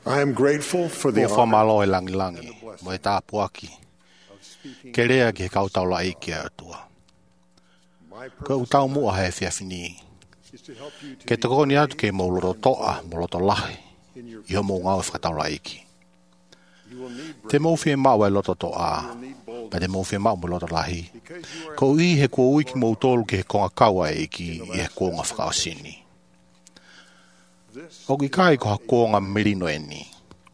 I am grateful for the O honor whamalo e langi mo e tāpuaki. Ke rea ki he kautaula i kia atua. Ko utau mua he whiawhini. Ke te koni atu ke mo loro toa, mo loto lahi. Iho mo ngau e whakataula iki. Te mowhia mau e loto toa. Pa te mowhia mau mo loto lahi. Ko i he kua uiki mo utolu ke he konga kaua e iki i he konga whakaosini. O ki kai ko ha konga merino e ni.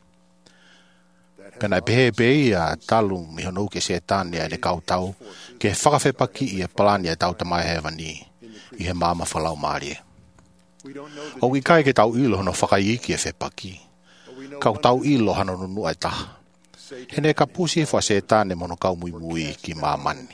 Pena pehe pehe a talu mi hono ke se tania e kautau ke whakawhepaki i e palani e tau tamai hewa ni i he mama whalau maari. O ki kai ke tau ilo hono whakaiki e whepaki. Kautau ilo hano nunu ai taha. Hene ka pusi e wha se tane mono kau mui mui ki mamani.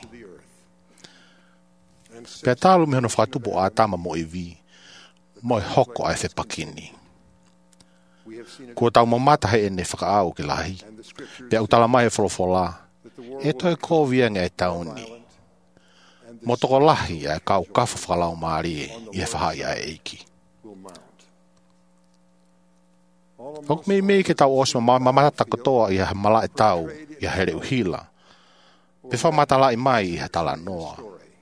Pea talu mi hono whakatupo a tama mo i vi mo e hoko ai whepaki ni. Kua tau mamata he ene whakaau ke lahi. Pea utala mai e wholofola. E toi kōwianga e tauni. Mo toko lahi e kau kafu whakalau maari i e whahai a eiki. Hoku mei ke tau osma mamata kotoa i a mala e tau i a here uhila. Pe whamatala i mai i a tala noa.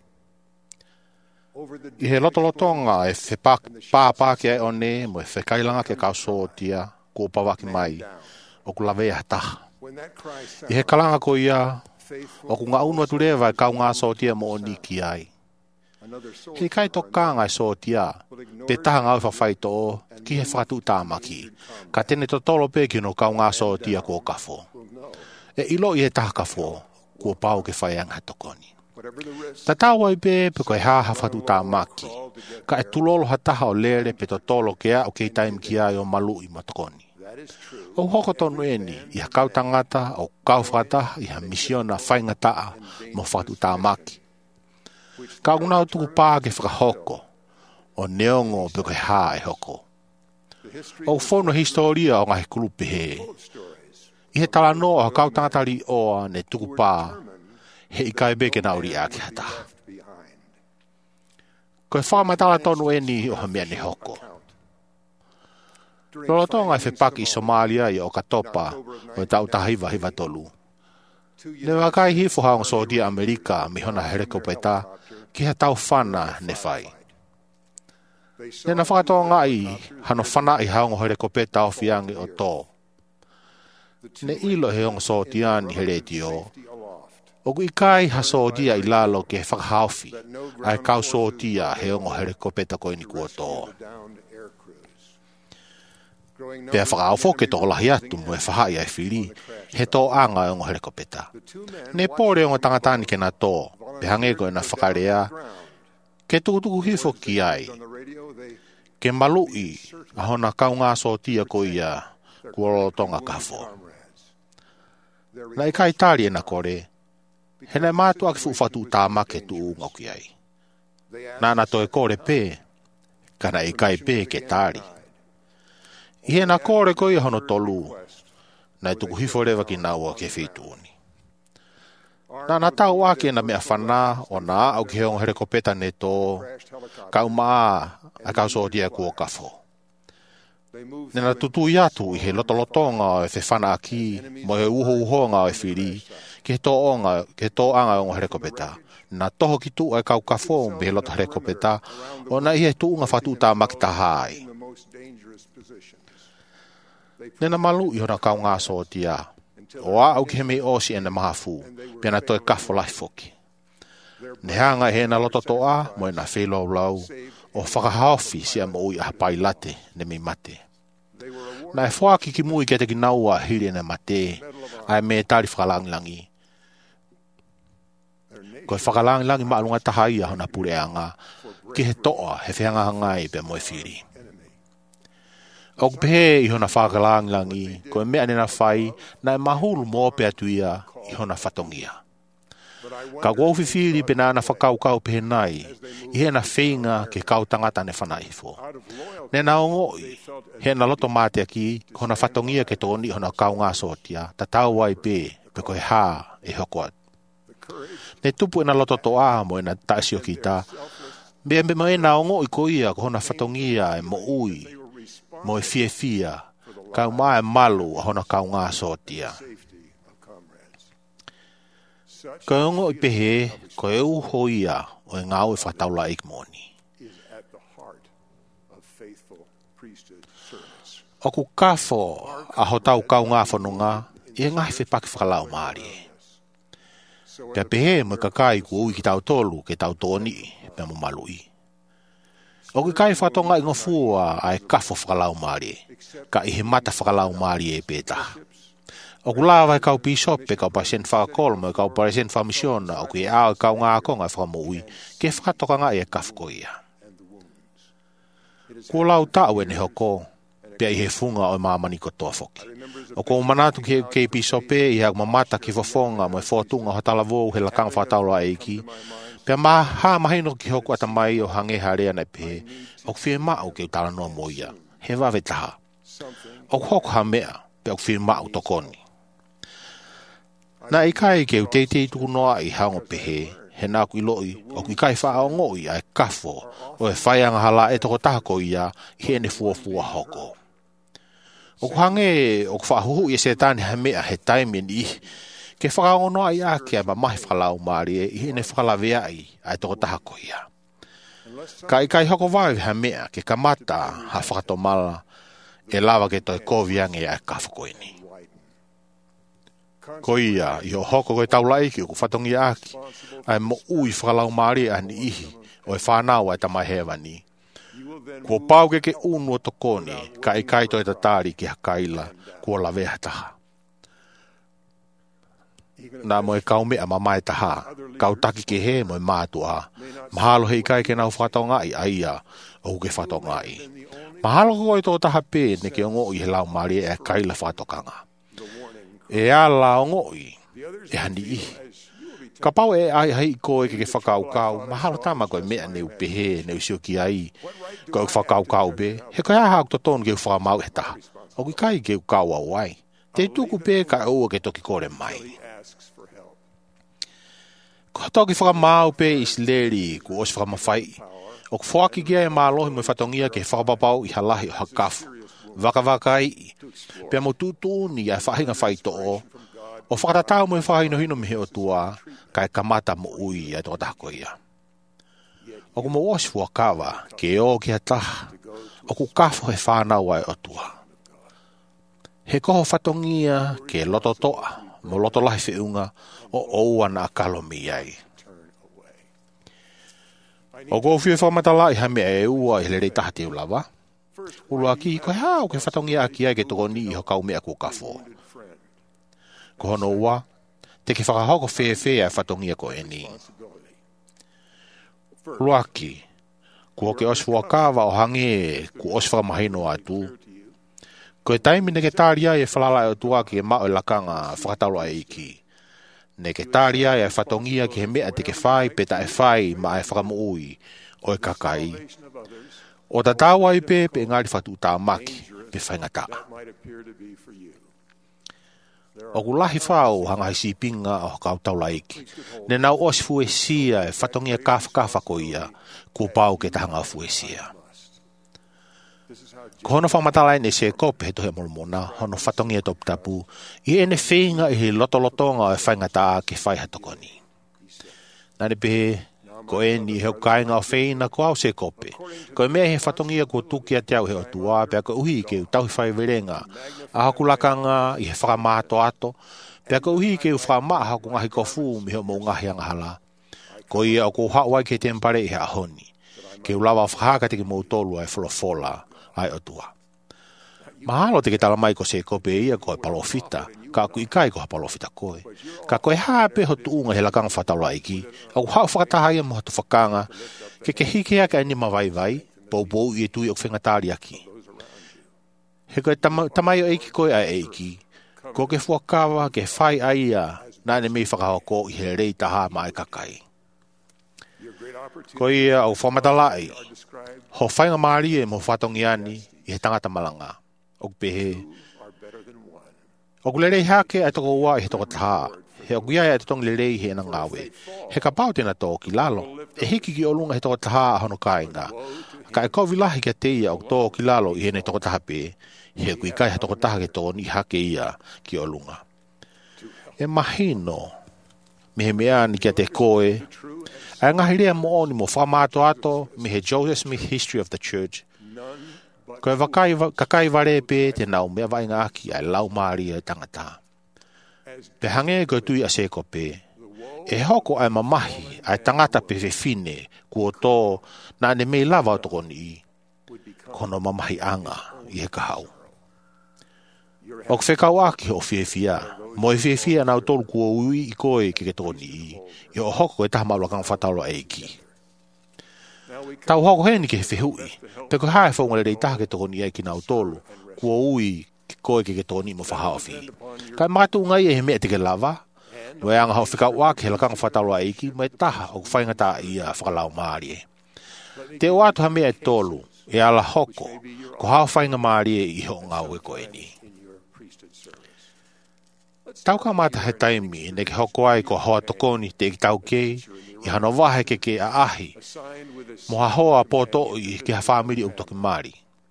I he lotolotonga e pāpāki e one mo e whekailanga ke kau sōtia kua pawaki mai o ku lawe a taha. I he kalanga ko ia o ku ngā unua turewa e kau ngā sōtia mo o niki ai. He kai to kānga e sōtia pe taha ngau whawhaito o ki he whakatu tāmaki ka tene to tolo pēki no kau ngā sōtia kua kafo. E ilo i he taha kafo kua pau ke whaianga tokoni. Ta tawa i pe koe haha whatu tā maki. Ka e tulolo hataha o lere pe to tolo kea o kei taim ki ai o malu i matokoni. O hoko tonu eni i ha kau tangata o kau whata i ha misiona whaingataa mo whatu tā maki. Ka unau tuku pā ke whakahoko o neongo pe koe haa e hoko. O whono historia o ngahe kulupe he. I he tala no o ha kau tangatari oa ne tuku pā he i kai beke nauri a ki hata. Koe whamatala tonu eni o ha mea ne hoko. Lolotonga e whepaki i Somalia i o katopa o e tau tahiwa hiwa tolu. Ne wakai hifo haong Saudia Amerika mi hona herekopeta ki ha tau whana ne whai. Ne na whakatonga i hano whana i haong herekopeta o whiangi o tō. Ne ilo he ongo Saudiani hereti o. O kui kai ha sōtia i lalo ke whakahauwhi, ai kau sōtia he ongo herekopeta koe ni kua tō. Pea whakaawho ke tō lahi atu mo e whahai ai whiri, he tō anga e ongo herekopeta. Ne pōre ongo tangatani ke na tō, pe hange koe na whakarea, ke tukutuku hifo ki ai. Ke malui, a hona kau ngā sōtia ko ia, kua lolotonga kafo. Na i kai tari e na kore, hena mātua ki fuwhatu tā make tu unga ki ai. Nāna toi kore pē, kana i kai pē ke tāri. I hena kore koi hono tolu, na i tuku hifo rewa ki naua ke whituuni. Nāna tau ake na mea whanā o nā au ki heong herekopeta ne tō, kau maa a kau sōtia kua kafo. Nena tutu i atu i he lotolotonga o e whewhana aki, mo he uho-uhoanga o e whiri, ke tō anga o herekopeta. Na toho ki tu ai kau kafo me he loto herekopeta, o na i he tu unga whatu tā makita hai. Nena malu i hona kau ngā sōtia, o a au ki he mei osi ena mahafu, pena toi kafo lai foki. Ne hanga he na loto toa, mo e na whelau lau, o whakahawhi si a mo ui a pai late ne mei mate. Na e whaki ki mui ke te ki naua hiri na mate, ai me tari whakalangilangi. Koe whakalangilangi maalunga tahai a hona pureanga, ki he toa he whianga hangai pe moe whiri. O pehe i hona whakalangilangi, koe mea nena whai, na e mahulu mo pe atuia i hona whatongia. Ka wauwhi whiri pe nāna whakaukau pehe nai, i he na whinga ke kau tangata ne whanaifo. Nena o ngoi, he na loto mate aki, hona whatongia ke tōni hona kau ngā sōtia, ta tau wai pe koe hā e hoko atu. Ne tupu e na loto toa mo e na taisio ki ta, me mo e na o ngoi ko ia ko hona whatongia e mo ui, mo e fia, Kau mai malu hona kau ngā sotia. Kau ngo I pehe, ko e uho ia o e ngau e whataula ik moni. O ku kafo a ho tau kau ngā whanunga, I ngai whepaki whakalau maari e. Pea pehe mo kakai ku ui ki tau tolu ke tau tōni, pea mo malui. O ki kai whatonga I ngofua a e kafo whakalau maari e, ka I he mata whakalau maari e pētaha. O ku lawa e kau pisope, kau pasien whakakolma, kau pasien whamisiona, o ki e ao kau ngā konga whakamoui, ke whakatoka ngā e kafko ia. Kua lau tau e ne hoko, pia I he funga o mamani ko toa foki. O ko manatu ke pisope, I hak mamata ki wafonga, mo e whotunga ho talavou he lakang whataula eiki, pia maha mahino ki hoko ata mai o hange harea nei pehe, o ku whie mao ke utala noa moia, he wawe taha. O ku hoko ha mea, pia o ku whie mao tokoni. Na I kai ke uteitei tuku noa I hango pehe, he nā kui loi, o kui kai wha ngoi ai kafo, o e whaianga hala e toko tahako ia, I he ne fuafua hoko. O ku hange, o ku whahuhu I se tāne ha mea he taimen I, ke whakaongo noa I ake a mahi whakalau maari e, I he ne whakalawea ai toko tahako ia. Ka I kai hoko vai ha mea, ke kamata ha whakatomala, e lawa ke toi koviange ai kafo koini. Ko ia, I ho hoko koe taulai ki o ku whatongi aki, ai mo ui whakalau maari ani ihi, o e whanau ai tamai hewani. Kua pau ke unu o tokoni, ka I kai toi tatari ki hakaila, kua la vea taha. Nā mo e kau mea mamai taha, kau taki ke he mo e mātua, mahalo hei kai ke nau whatonga I aia, o ke whatonga I. Mahalo koe tō taha pē, ne ke ongo I he lau maari e kaila whatokanga. E ala o ngoi, e hani I. Ka pau e ai hai koe ke whakaukau, mahalo tama koe mea neu pehe, neu sio ki ai, koe whakaukau be, he koe aha au totonu ke whakamau he taha, o ki kai ke ukau au ai, te tuku pe ka ua ke toki kore mai. Ko toki whakamau pe isleri, ku os whakamawhai, o ku whaki kia e mālohi mo whatongia ke whakapapau I halahi o hakafu, wakawakai, pia mo tutuni ai whahinga whaito o whakatatau mo e whahino hino mihe o tua, kai kamata mo ui ai tō tako ia. O ku mo osi fuakawa, ke o ki hataha, o ku kafo he whanau ai o tua. He koho whatongia ke loto toa, mo loto lahi whiunga, o oua na akalomi ai. O ko whiu whamatala I hame e ua I lerei taha te ulawa, Ulua ki koe hao ke whatongia aki ai ke toko ni I ho kau mea kua kafo. Ko hono ua, te ke whakahoko whewhe ai whatongia ko e ni. Ulua ki, kua ke osfua kawa o hange ku osfua mahino atu. Ko e taimine ke tāria e whalala e tua ki e mao e lakanga whakatalo ai iki. Ne ke tāria e whatongia ki he mea te ke whai peta e whai ma e whakamuui o e kakai. O ta tawa I pe ngāri whatu tā maki pe whaingata. O ku lahi whao hanga he sipinga o kau taulaiki. Ne nau os fuesia e whatongia kafa ko ia ku pau ke tahanga fuesia. Ko hono whamatala ne se kope he tohe molmona, hono whatongia top tapu, I ene whinga I he lotolotonga o e whaingata ke whaiha tokoni. Nane pehe, ko e ni he kainga o whaina ko au se kope. Ko e mea he whatongia ko tuki a te au he o tua, pia ko uhi ke u tauhi whai verenga, a hakulakanga I he whakamato ato, pia ko uhi ke u whakamaha ko ngahi kofu mi he mo ngahi angahala. Ko ia o ko hawai ke tempare I he ahoni, ke u lawa whahaka te ke mo tolu ai wholofola ai o tua. Mahalo te ke tala mai ko se kope ia ko e palofita, ka ku ikai ko ha palofita koe. Ka koe hape ho tuunga he lakanga whatalo aiki, au hao whakatahaya mo hatu whakanga, ke hikea ka eni mawai, pou I e tui o whengatari aki. He koe tamai o eiki koe ai eiki, ko ke fuakawa ke whai aia, nane mei whakahoko I he rei taha mai kakai. Ko ia au whamatalai, ho whainga maari e mo whatongiani I he tangata malanga, o pehe. O kulerei hake ai toko ua I he toko taha, he o kuiai ai totongi lerei he na ngawe. He ka pau tēnā tō ki lalo, e hiki ki olunga he toko taha a hono kāinga. Ka e kovi lahi kia teia o tō ki lalo I he nei toko taha pē, he kui kai hatoko taha ke tōni hake ia ki o lunga. E mahino, me he mea ni kia te koe, a ngahi rea mo oni mo whamato ato, me he Joseph Smith History of the Church. Koe kakai ware pe te nau mea vai ngaki ai lau maari e tangata. Pe hange koe tui a seko pe, e hoko ai mamahi ai tangata pe fine kua tō na ne mei lava o toko ni, kono mamahi anga i he kahau. O kwhekau aki o whiewhia, mo e whiewhia nau tolu kua ui i koe ke toko ni, i o hoko e taha maula kang whatalo eiki. Tau hoko heni ke he whihui, pe koe hae whaunga rei taha ke toko ni eiki nau tolu, kua ui ki koe ke toko ni mo whahawhi. Kai matu ngai e he mea te ke lava, no e anga hau whikau wake he lakang whatalo eiki, mo e taha o kwhainga ta ia whakalau maari e. Te o atu ha mea e tolu, e ala hoko, ko hao whainga maari e i ho ngau e koe ni. Tau ka mata he taimi, ne ke hoko ai ko hoa tokoni te ki tau kei, i hano wahe ke a ahi, mo ha hoa poto i ke ha whamiri o toki maari.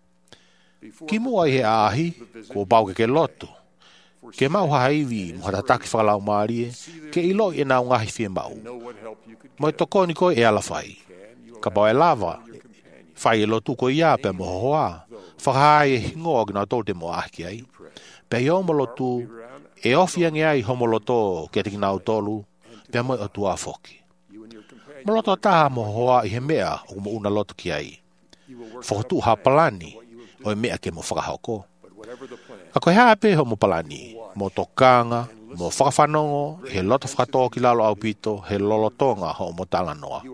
Ki mua i he a ahi, ko bau ke lotu, ke mau ha haiwi mo hata taki whakalau maari e, ke ilo i nau ngahi whie mau. Mo e tokoni koe e ala whai, ka bau e lava, whai e lotu ko ia pe mo hoa, whakahai e hingoa ki nau tol te mo ahki ai, pe i omo lotu, e ofi ange ai homoloto ke te kinau tolu, pe mo o tua foki. Moloto taha mo hoa i he mea o mo una loto ki ai. Whakotu ha palani o e mea ke mo whakahoko. A koe haa pe ho mo palani, mo tokanga, mo whakawhanongo, he loto whakatoa ki lalo au pito, he lolotonga ho mo talanoa.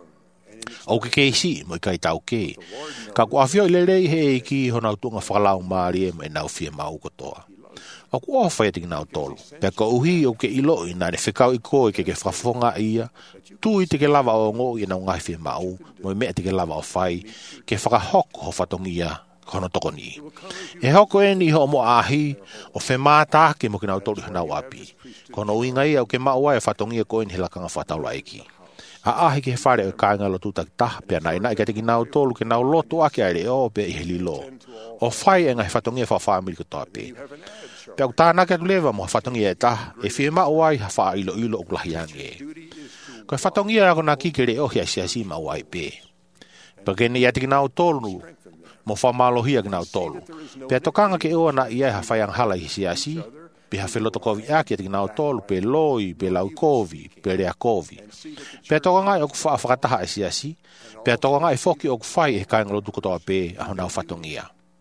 O ke keisi mo i kai tau ke, ka kuawhio i lerei he eiki ho nau tunga whakalau maari e mo e nau fie mau kotoa. O ku ofa e tiki nau tolu. Pea ko uhi o ke ilo i nare whikau i koe ke whafonga ia, tu i te ke lava o ngō i nau ngai whie mau, mo i mea te ke lava o whai, ke whakahoko ho whatongi ia, kono toko ni. E hoko e ni ho mo ahi, o whemata ke mo ki nau tolu hanau api. Kono ui ngai au ke mau ai whatongi e koe ni he lakanga whataula eki. A ahi ke he whare o kāinga lo tūtak taha, pea nai nai ke teki nau tolu ke nau loto ake aere o pe i he lilo. O whai e ngai whatongi e whawhamiri kotoa pe. Pea ku tāna ke atu mo whatongi e taha, e whie mao ai ha wha ilo o kulahiange e. Koe whatongi e ako na kikere o hia siasi mao ai pe. Pea kene ia tiki nau tolu, mo whamalohia ki nau tolu. Pea tokanga ke oa na ia ha whaiang hala i siasi, pe ha wheloto kovi aki tiki nau tolu, pe loi, pe lau kovi, pe rea kovi. Pea tokanga e oku wha whakataha e siasi, pea tokanga e whoki oku whai e kainga lotu kotoa pe aho nau whatongia.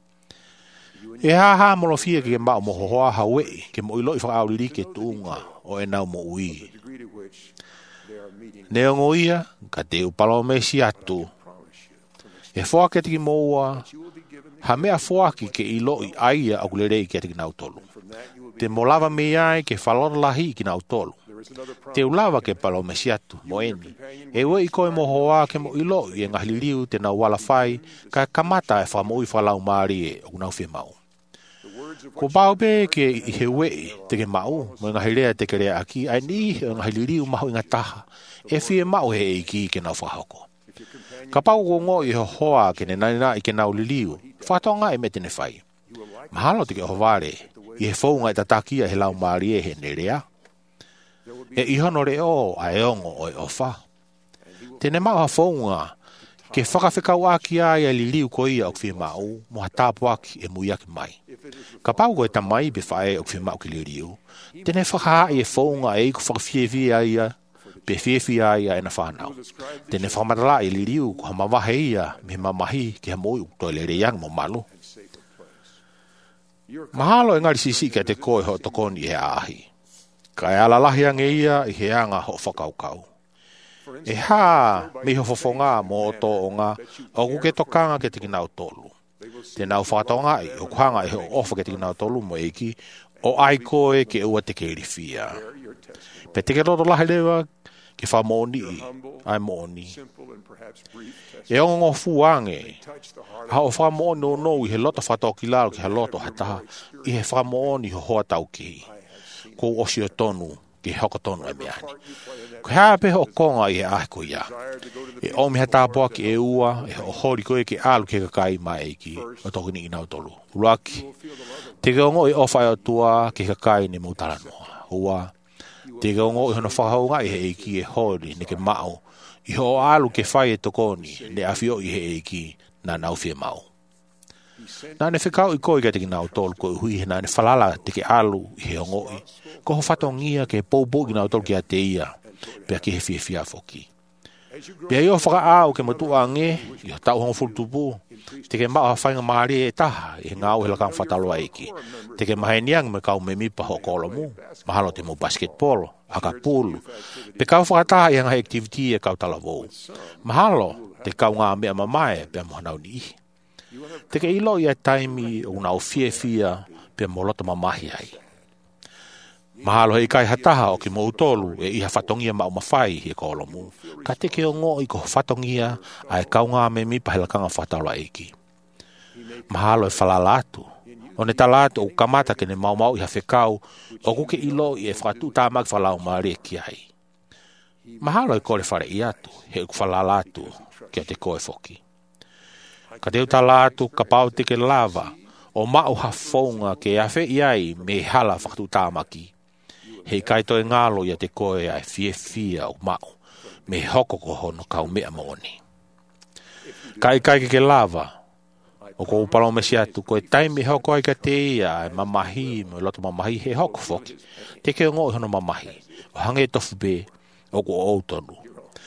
E haha molo fia ke mao mo hoa hawei ke mo ilo i whakauriri ke tuunga o e nau mo ui. Neongo ia, ka te upalo mesi atu. E whoake tiki moua, ha mea whoaki ke ilo i aia au lerei ke tiki nau tolu. Te mo lava me ai ke whalora lahi ki nau tolu. Te ulawa ke palo mesi atu, mo eni. E ue i koe mo hoa ke mo ilo i e ngahiliriu te nau wala whai, ka kamata e whamoi whalau maari e o nau whie mau. Ko pao pe ke i he wei te ke mau, mo ngahi rea te ke rea aki, ai ni ngahi liriu mahu inga taha, e whie mau he eiki ke nau whahoko. Ka pao ko ngō i ho hoa ke ne nana i ke nau liriu, whatonga e me tene whai. Mahalo te ke ho ware, i he whaunga i tatakia he lau maari e he ne rea. E ihono re o a eongo o e ofa. Tene mau ha whaunga, ke whakawhekau aki ai a liriu ko ia o kwhi mau, mo ha tāpu aki e mui aki mai. Ka pau ko e tamai be whae o kwhi mau ki liriu. Tene whakaha i e whaunga e iku whakawhiewhi ai be whiewhi ai e na whanau. Tene whakamatala i liriu ko ha mawahe ia me mamahi ki ha moi ukto le reyang mo malu. Mahalo e ngari sisi ke te koe ho tokoni i he ahi. Ka e alalahi ange ia i he anga ho whakaukau. E ha me ho fofonga mo to nga o ku ke tokanga ke tiki nau tolu. Te nau whatonga i o kuhanga e ho ofa ke tiki nau tolu mo eiki o ai koe ke ua te ke rifia. Pe te ke roto lahi lewa ke wha moni i, ai moni. E ongo fuange, ha o wha moni o no i he loto whatoki lalo ki he loto hataha, i he wha moni ho hoa tau ki. Ko osi o tonu ki hoko tonu e meani. Ko hea pe ho konga i ahe ko ia. E omi hata poa ki e ua, e ho hori koe ki alu ke kakai mai ki, o toku ni ina utolu. Uluaki, te keongo i ofa e o tua ke kakai ni mautala noa. Ua, te keongo i hono whakaunga i he eiki e hori ni ke mao, i ho alu ke whai e tokoni, ne awhio i he eiki na nauwhia mau. Nā ne whikau i koe ke nau tolu koe hui, nā ne whalala te ke alu i he ongoi. Ko ho whatongia ke poupo i nau tolu ki a te ia, pia ki he whia whoki. Pia i o whakaau ke matua nge, i o tau hongo fultupu, te ke maa whainga maari e taha, i ngau he lakang whataloa eiki. Te ke mahe niang me kau me mipa ho kolo mu, mahalo te mo basketball, aka pulu. Pe kau whakataha i hanga activity e kau talavou. Mahalo, te kau ngā mea mamae, pia mohanau ni ihi. Te ke ilo i a taimi o nau fia pia molota mamahi ai. Mahalo hei kai hataha o ki moutolu e iha whatongia mau mawhai he kolo mu. Ka te ke o ngō i ko whatongia ai kau ngā me mi pahilakanga whataloa eiki. Mahalo e whalalatu. O ne talatu o kamata ke ne mau i ha whekau o kuke ilo i e whakatu tāmak whalau maari e ki ai. Mahalo e kore whare i atu he uku whalalatu ki o te koe whoki. Ka te utalatu ka pau te ke lava o mau hafonga ke awhe iai me hala whakatu tāmaki. Hei kaito e ngalo ia te koe ai fia o mau me hoko ko hono kau mea mooni. Kai ke lava o ko upalo me siatu koe taimi hoko ai ka te ia e mamahi me loto mamahi he hoko foki. Te ke o ngoi hono mamahi o hange tofu be o ko outonu.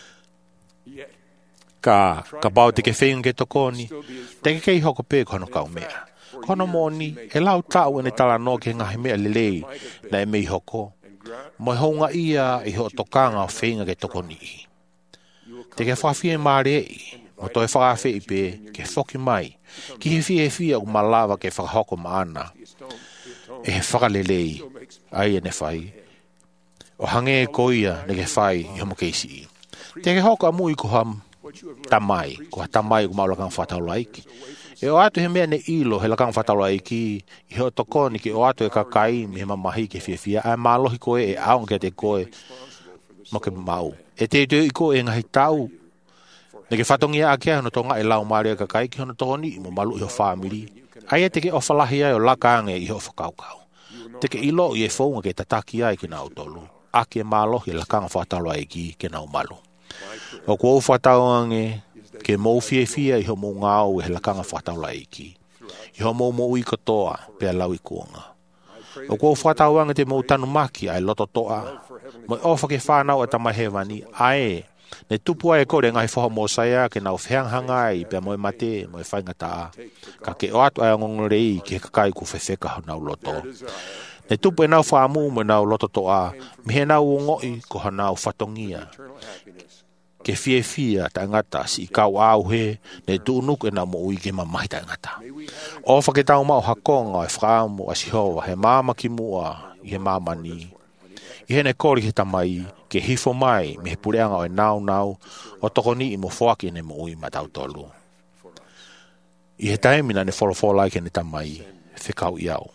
Ka pau te ke whenga ke tokoni, te ke kei hoko pē kono kau mea. Kono moni, e lau tau ene tala no ke ngahi mea lelei na e mei hoko. Moi honga ia i ho tokanga o whenga ke tokoni i. Te ke whawhia maare i, mo toi whakawhi i pē ke whoki mai, ki he fia o malawa ke whakahoko maana. E he whakalelei, ai ene whai. O hange e koia ne ke whai i homo keisi i. Te ke hoko amui ko ham tamai, ko tamai ko maulakang whatalo aiki. E o atu he mea ne ilo he lakang whatalo aiki, i ho tokoni ki o atu e kakai me he mamahi ke fia, ai malohi koe e aong ke te koe mo ke mau. E te i koe e ngahi tau, ne ke whatongia ake hono tonga e lau maari a kakai ki hono toni i mo malu i ho whamiri. Ai e te ke o whalahi ai o lakange i ho whakaukau. Te ke ilo i e whaunga ke tataki ai ki nau tolu, ake malohi e lakang whatalo aiki ke nau malu. O kua whatauange ke mou fia i ho mou ngāu e he lakanga whataula eiki. I ho mou ui katoa pia lau i kuanga. O kua whatauange te mou tanu maki ai loto toa. Moi ofa ke whanau e tamahewani ae. Ne tupu ai kore ngai whaha mōsaia ke nau whianghanga ai pia moi mate moi whaingataa. Ka ke o atu ai ngongorei ke kakai ku whewheka ho nau loto. Ne tupu e nau whaamu mo nau loto toa. Mihe nau o ngoi ko ha nau whatongia. Ke fia ta ngata si kau au he ne tunuk e na mo ui ke mamahi ta ngata. O whake tau mau hakonga e whaamu a sihowa he mama ki mua i he mama ni. I he ne kori he tamai ke hifo mai me he pureanga o e nau o toko ni i mo whoaki ne mo ui matau tolu. I he taimina ne wholofolai ke ne tamai whikau i au.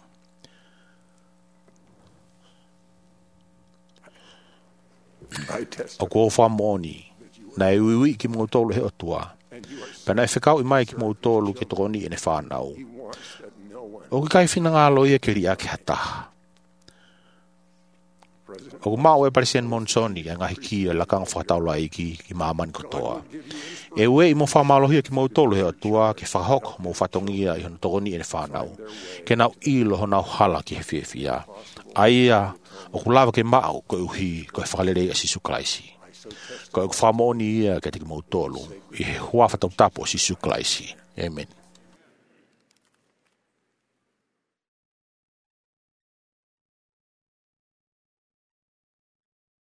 O kua whamoni na e uiwi ki mō tolu he o tua. Pena e whikau i mai ki mō tolu ke tokoni e ne whanau. O ki kai whina ngā loia ke ria ke hataha. O ku mau e President Monsoni e ngahi ki e lakang whataula i ki māmani kotoa. E ue i mō whamalohia ki mō tolu he o tua ke whahoko mō whatongia i hono tokoni e ne whanau. Ke nau ilo ho nau hala ki he whiawhia. Aia o ku lava ke mau ko uhi ko e whakalere a sisu klaisi. Ko e whamoni ia ke te ki mautolu. I he hua whatautapo si suklaisi. Amen.